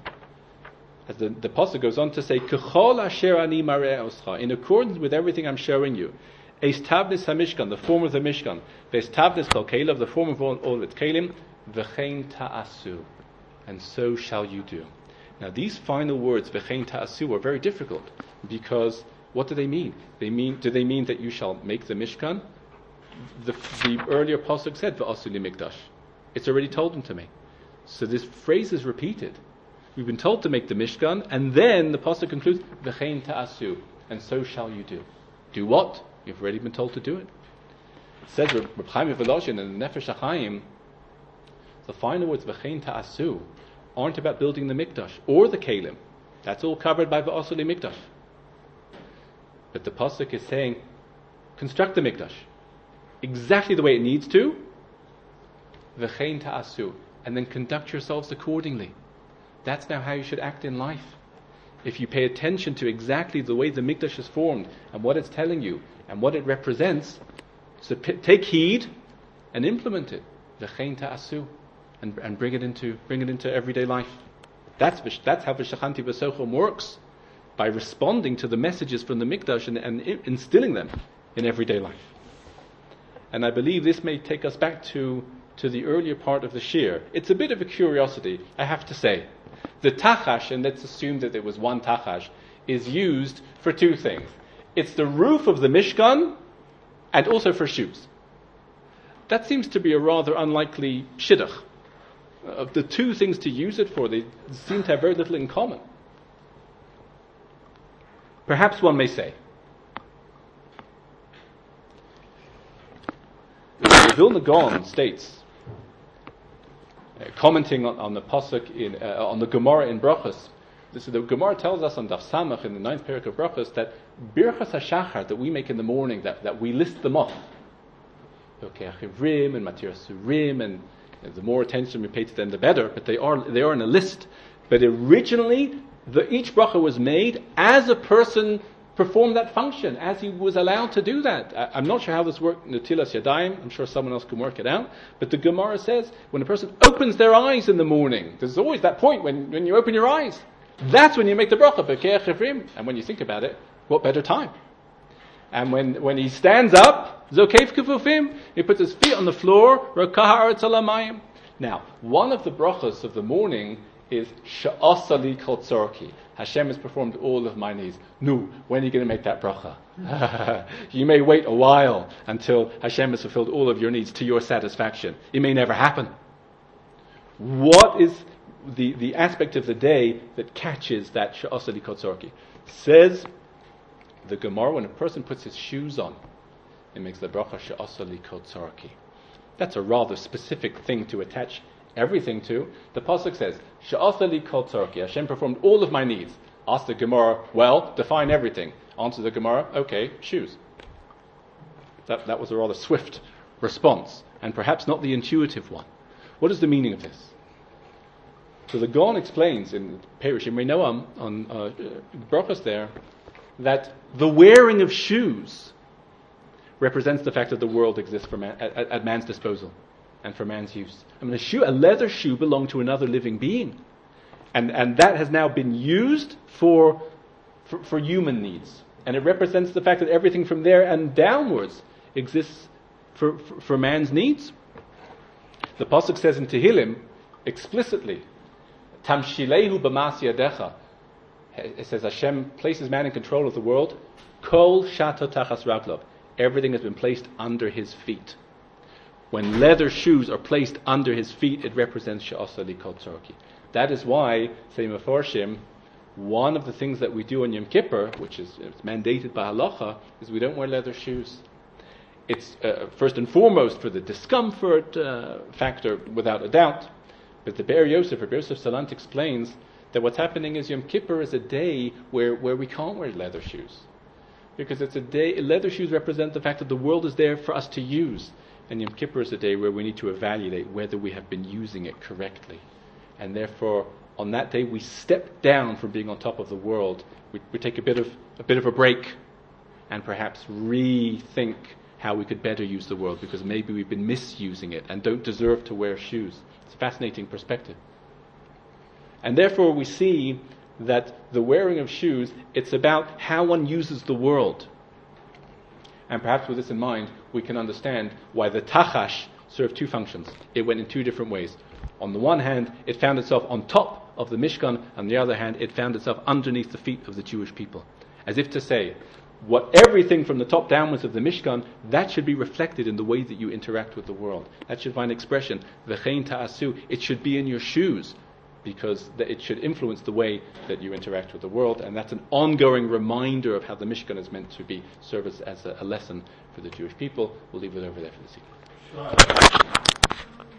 As the pasuk goes on to say, K'chol asher ani mareh oscha, in accordance with everything I'm showing you. Eis tabnis hamishkan, the form of the mishkan. Veis tabnis kol kelev, the form of all its kelim. V'chein ta'asu, and so shall you do. Now these final words, v'chein ta'asu, are very difficult, because what do they mean? Do they mean that you shall make the mishkan? The earlier pasuk said, v'asu li mikdash. It's already told them to make. So this phrase is repeated. We've been told to make the Mishkan, and then the pasuk concludes, V'chein ta'asu, and so shall you do. Do what? You've already been told to do it. It says, Reb Chaim Volozhin in the Nefesh HaChaim, the final words, V'chein ta'asu, aren't about building the Mikdash, or the Kalim. That's all covered by V'asu li Mikdash. But the pasuk is saying, construct the Mikdash, exactly the way it needs to, V'chein ta'asu, and then conduct yourselves accordingly. That's now how you should act in life. If you pay attention to exactly the way the Mikdash is formed and what it's telling you and what it represents, so take heed and implement it. V'chein ta'asu, and bring it into everyday life. That's how V'shachanti B'sochom works, by responding to the messages from the Mikdash and instilling them in everyday life. And I believe this may take us back to the earlier part of the Shir. It's a bit of a curiosity, I have to say. The tachash, and let's assume that there was one tachash, is used for two things. It's the roof of the Mishkan, and also for shoes. That seems to be a rather unlikely shidduch. Of the two things to use it for, they seem to have very little in common. Perhaps one may say, the Vilna Gaon states, commenting on the pasuk on the Gemara in Brachos, the Gemara tells us on Daf Samach in the 9th parak of Brachos that Birchas HaShachar that we make in the morning, that we list them off, okay, Chivrim and Matir Surim, and the more attention we pay to them, the better. But they are in a list. But originally, each bracha was made as a person performed that function, as he was allowed to do that. I'm not sure how this worked in Netilas Yadayim. I'm sure someone else can work it out. But the Gemara says, when a person opens their eyes in the morning, there's always that point when you open your eyes. That's when you make the bracha, B'kei Chivrim. And when you think about it, what better time? And when he stands up, Zokef Kufufim, he puts his feet on the floor, Rokah Haaretz Alamayim. Now, one of the brachas of the morning is Sha'asa li kol tzorki. Hashem has performed all of my needs. No, when are you going to make that bracha? You may wait a while until Hashem has fulfilled all of your needs to your satisfaction. It may never happen. What is the aspect of the day that catches that Sha'asa li kol tzorki? Says the Gemara, when a person puts his shoes on, it makes the bracha Sha'asa li kol tzorki. That's a rather specific thing to attach everything to. The pasuk says, Sha'asa li kol tzorki, Hashem performed all of my needs. Ask the Gemara, well, define everything. Answer the Gemara, okay, shoes. That was a rather swift response, and perhaps not the intuitive one. What is the meaning of this? So the Gaon explains in Perishim Noam on Brachos there, that the wearing of shoes represents the fact that the world exists for man, at man's disposal and for man's use. I mean, a leather shoe belonged to another living being, and that has now been used for human needs, and it represents the fact that everything from there and downwards exists for man's needs. The pasuk says in Tehillim explicitly, Tamshilehu b'mas yadecha. It says Hashem places man in control of the world. Kol shato tachas raglov. Everything has been placed under his feet. When leather shoes are placed under his feet, it represents she'asa likol tzorki. That is why, say Meforshim, one of the things that we do on Yom Kippur, which is mandated by halacha, is we don't wear leather shoes. It's first and foremost for the discomfort factor, without a doubt. But the Be'er Yosef Salant explains that what's happening is Yom Kippur is a day where we can't wear leather shoes. Because it's a day, leather shoes represent the fact that the world is there for us to use. And Yom Kippur is a day where we need to evaluate whether we have been using it correctly. And therefore, on that day, we step down from being on top of the world. We take a bit of a break and perhaps rethink how we could better use the world, because maybe we've been misusing it and don't deserve to wear shoes. It's a fascinating perspective. And therefore, we see that the wearing of shoes, it's about how one uses the world. And perhaps with this in mind, we can understand why the tachash served two functions. It went in two different ways. On the one hand, it found itself on top of the Mishkan. On the other hand, it found itself underneath the feet of the Jewish people. As if to say, everything from the top downwards of the Mishkan, that should be reflected in the way that you interact with the world. That should find expression. V'chein ta'asu, it should be in your shoes, because it should influence the way that you interact with the world, and that's an ongoing reminder of how the Mishkan is meant to be served as a lesson for the Jewish people. We'll leave it over there for this evening.